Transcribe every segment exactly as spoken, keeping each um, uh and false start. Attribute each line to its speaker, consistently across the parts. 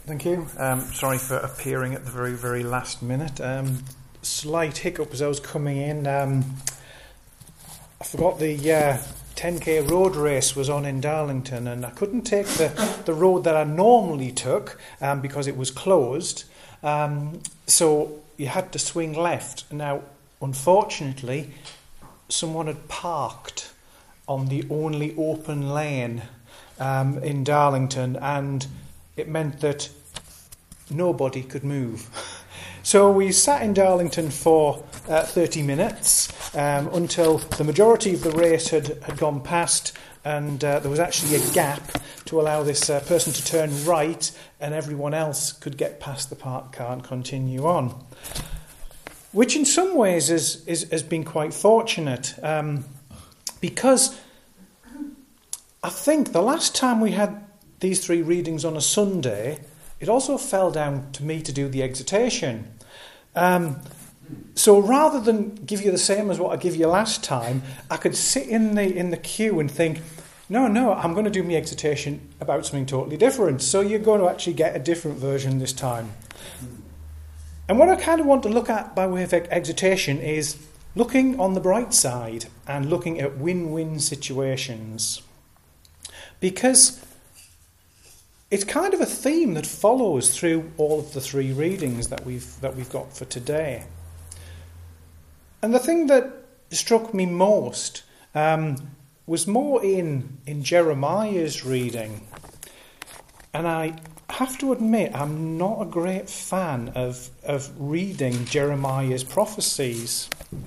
Speaker 1: Thank you. Um, sorry for appearing at the very, very last minute. Um, slight hiccup as I was coming in. Um, I forgot the uh, ten K road race was on in Darlington, and I couldn't take the, the road that I normally took um, because it was closed. Um, so you had to swing left. Now, unfortunately, someone had parked on the only open lane um, in Darlington, and it meant that nobody could move. So we sat in Darlington for uh, thirty minutes um, until the majority of the race had, had gone past, and uh, there was actually a gap to allow this uh, person to turn right, and everyone else could get past the parked car and continue on. Which in some ways is, is, has been quite fortunate, um, because I think the last time we had these three readings on a Sunday, it also fell down to me to do the exhortation. Um, so rather than give you the same as what I give you last time, I could sit in the in the queue and think, no, no, I'm going to do my exhortation about something totally different. So you're going to actually get a different version this time. And what I kind of want to look at by way of exhortation is looking on the bright side and looking at win-win situations. Because it's kind of a theme that follows through all of the three readings that we've that we've got for today. And the thing that struck me most um, was more in, in Jeremiah's reading. And I have to admit, I'm not a great fan of, of reading Jeremiah's prophecies.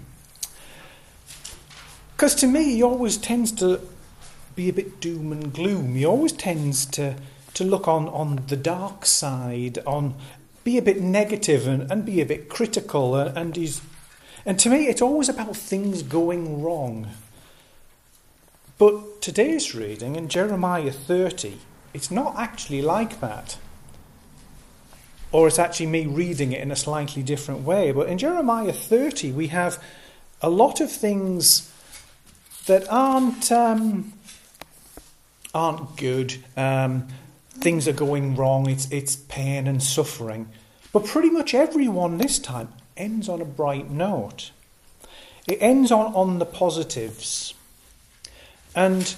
Speaker 1: Because to me, he always tends to be a bit doom and gloom. He always tends to, to look on, on the dark side, on be a bit negative and, and be a bit critical. And, and, he's, and to me, it's always about things going wrong. But today's reading in Jeremiah thirty, it's not actually like that. Or it's actually me reading it in a slightly different way. But in Jeremiah thirty, we have a lot of things that aren't um, aren't good. Um, things are going wrong. It's it's pain and suffering. But pretty much everyone this time ends on a bright note. It ends on, on the positives. And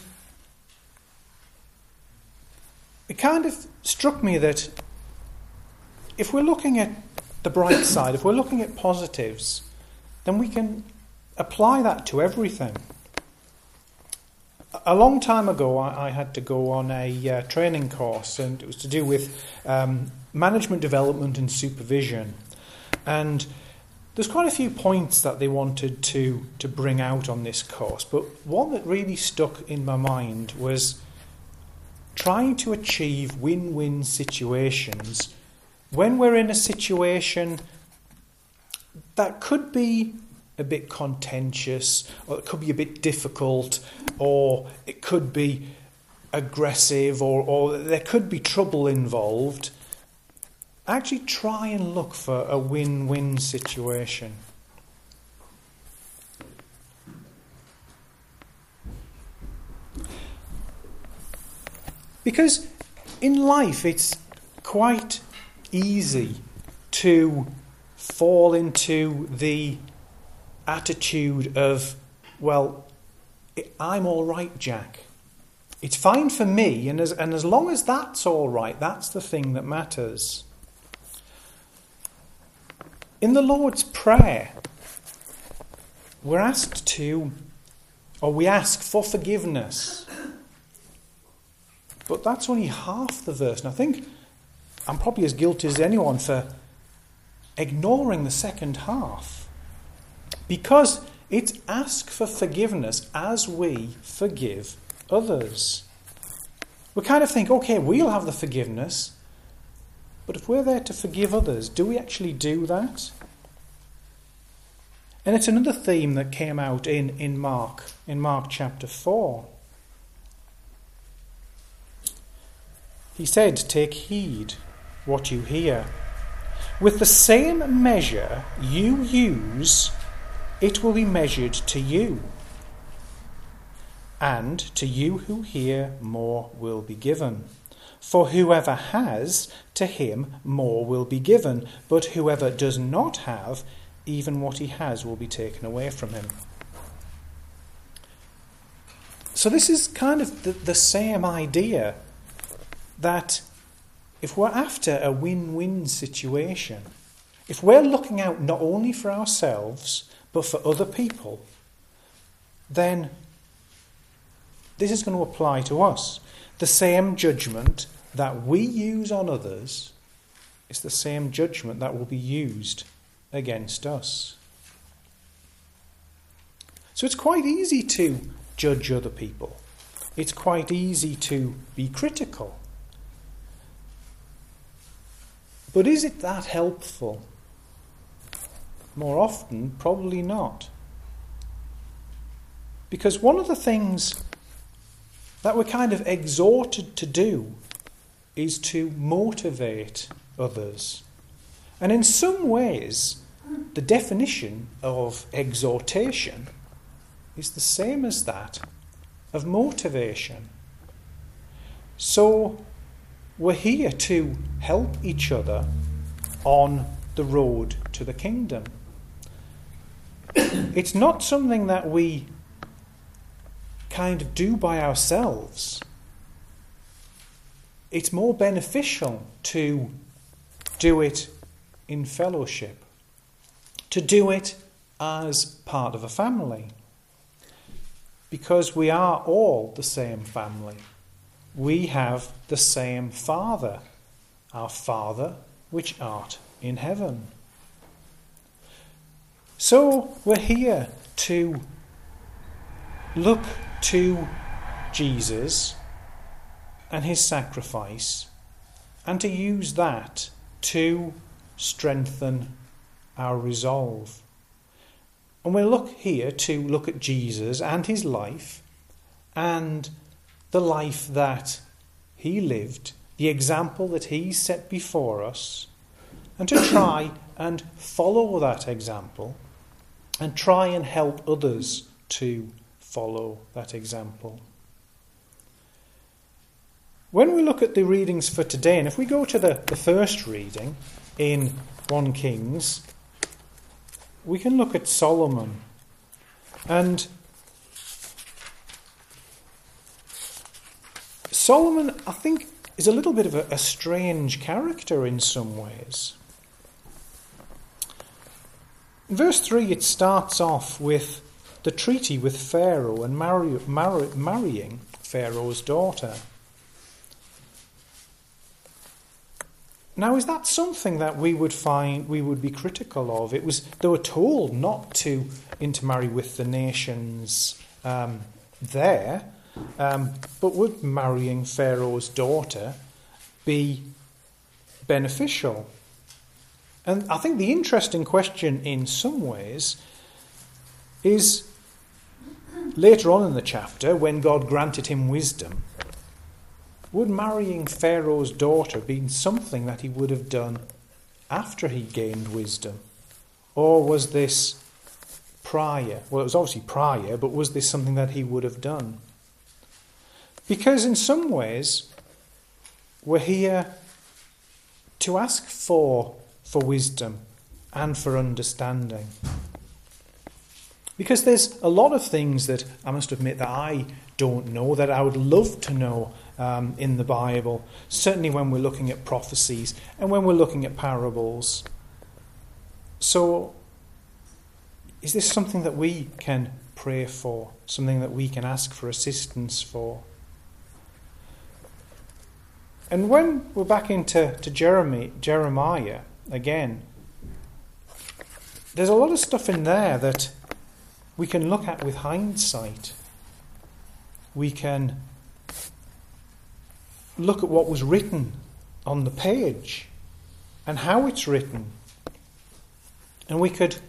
Speaker 1: it kind of struck me that if we're looking at the bright side, if we're looking at positives, then we can apply that to everything. A long time ago, I, I had to go on a uh, training course, and it was to do with um, management development and supervision. And there's quite a few points that they wanted to, to bring out on this course, but one that really stuck in my mind was trying to achieve win-win situations when we're in a situation that could be a bit contentious, or it could be a bit difficult, or it could be aggressive, or, or there could be trouble involved. Actually try and look for a win-win situation. Because in life it's quite easy to fall into the attitude of, well, I'm all right, Jack. It's fine for me, and as, and as long as that's all right, that's the thing that matters. In the Lord's Prayer, we're asked to, or we ask for forgiveness. But that's only half the verse. And I think I'm probably as guilty as anyone for ignoring the second half. Because it's ask for forgiveness as we forgive others. We kind of think, okay, we'll have the forgiveness. But if we're there to forgive others, do we actually do that? And it's another theme that came out in, in Mark, in Mark chapter four. He said, take heed what you hear. With the same measure you use, it will be measured to you. And to you who hear, more will be given. For whoever has, to him more will be given, but whoever does not have, even what he has will be taken away from him. So this is kind of the, the same idea, that if we're after a win-win situation, if we're looking out not only for ourselves, but for other people, then this is going to apply to us. The same judgment that we use on others is the same judgment that will be used against us. So it's quite easy to judge other people. It's quite easy to be critical. But is it that helpful? More often, probably not. Because one of the things that we're kind of exhorted to do is to motivate others. And in some ways, the definition of exhortation is the same as that of motivation. So we're here to help each other on the road to the kingdom. It's not something that we kind of do by ourselves. It's more beneficial to do it in fellowship, to do it as part of a family, because we are all the same family. We have the same Father, our Father which art in heaven. So we're here to look to Jesus and his sacrifice, and to use that to strengthen our resolve. And we'll look here to look at Jesus and his life, and the life that he lived, the example that he set before us, and to try and follow that example, and try and help others to follow that example. When we look at the readings for today, and if we go to the, the first reading in First Kings, we can look at Solomon. And Solomon, I think, is a little bit of a, a strange character in some ways. In verse three, it starts off with the treaty with Pharaoh and marry, marry, marrying Pharaoh's daughter. Now, is that something that we would find we would be critical of? It was they were told not to intermarry with the nations um, there, um, but would marrying Pharaoh's daughter be beneficial? And I think the interesting question in some ways is later on in the chapter, when God granted him wisdom, would marrying Pharaoh's daughter be something that he would have done after he gained wisdom? Or was this prior? Well, it was obviously prior, but was this something that he would have done? Because in some ways, we're here to ask for, for wisdom and for understanding. Because there's a lot of things that I must admit that I don't know, that I would love to know um, in the Bible, certainly when we're looking at prophecies and when we're looking at parables. So, is this something that we can pray for, something that we can ask for assistance for? And when we're back into to Jeremy, Jeremiah again, there's a lot of stuff in there that we can look at with hindsight. We can look at what was written on the page and how it's written. And we could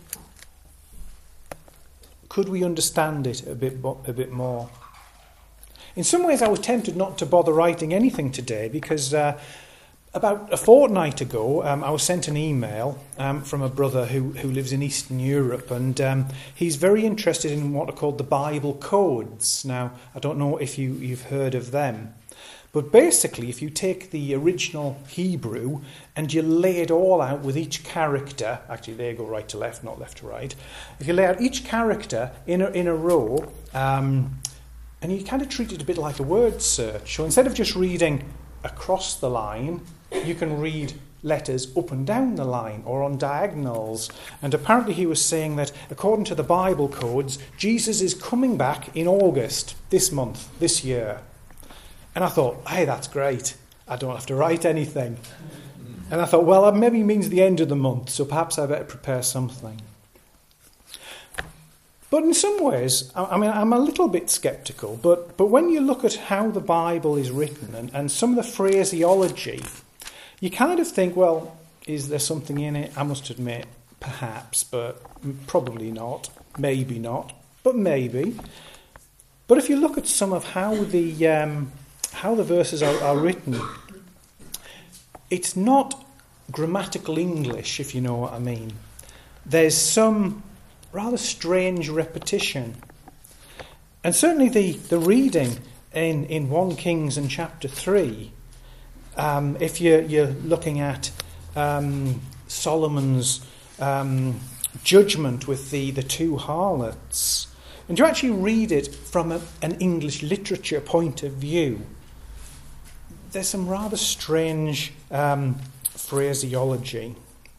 Speaker 1: could we understand it a bit a bit more? In some ways I was tempted not to bother writing anything today because uh, about a fortnight ago, um, I was sent an email um, from a brother who, who lives in Eastern Europe, and um, he's very interested in what are called the Bible codes. Now, I don't know if you, you've heard of them, but But basically, if you take the original Hebrew and you lay it all out with each character, actually they go right to left, not left to right. If you lay out each character in a, in a row, um, and you kind of treat it a bit like a word search. So instead of just reading across the line, you can read letters up and down the line or on diagonals. And apparently he was saying that according to the Bible codes, Jesus is coming back in August, this month, this year. And I thought, hey, that's great. I don't have to write anything. And I thought, well, that maybe means the end of the month, so perhaps I better prepare something. But in some ways, I mean, I'm a little bit sceptical, but, but when you look at how the Bible is written and, and some of the phraseology, you kind of think, well, is there something in it? I must admit, perhaps, but probably not. Maybe not, but maybe. But if you look at some of how the um, how the verses are, are written, it's not grammatical English, if you know what I mean. There's some rather strange repetition. And certainly the, the reading in, in First Kings and chapter three, um, if you're, you're looking at um, Solomon's um, judgment with the, the two harlots, and you actually read it from a, an English literature point of view, there's some rather strange um, phraseology.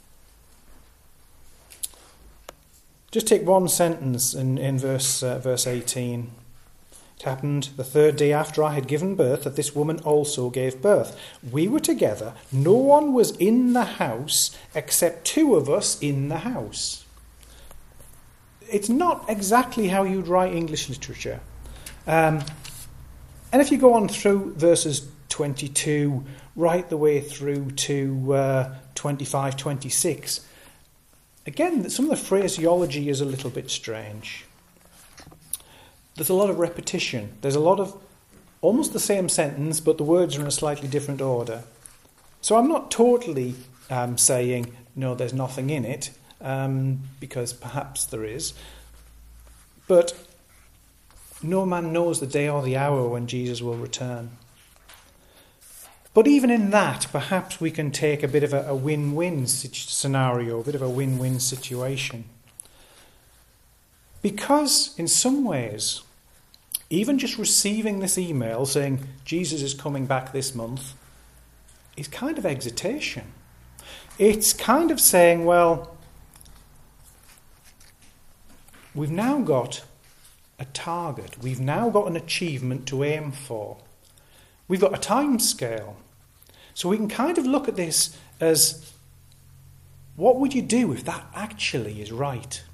Speaker 1: Just take one sentence in, in verse uh, verse eighteen. It happened the third day after I had given birth that this woman also gave birth. We were together. No one was in the house except two of us in the house. It's not exactly how you'd write English literature. Um, and if you go on through verses twenty-two right the way through to uh, twenty-five, twenty-six, again, some of the phraseology is a little bit strange. There's a lot of repetition. There's a lot of almost the same sentence, but the words are in a slightly different order. So I'm not totally um, saying, no, there's nothing in it, um, because perhaps there is. But no man knows the day or the hour when Jesus will return. But even in that, perhaps we can take a bit of a, a win-win scenario, a bit of a win-win situation. Because in some ways, even just receiving this email saying Jesus is coming back this month is kind of exhortation. It's kind of saying, well, we've now got a target. We've now got an achievement to aim for. We've got a time scale. So we can kind of look at this as, what would you do if that actually is right?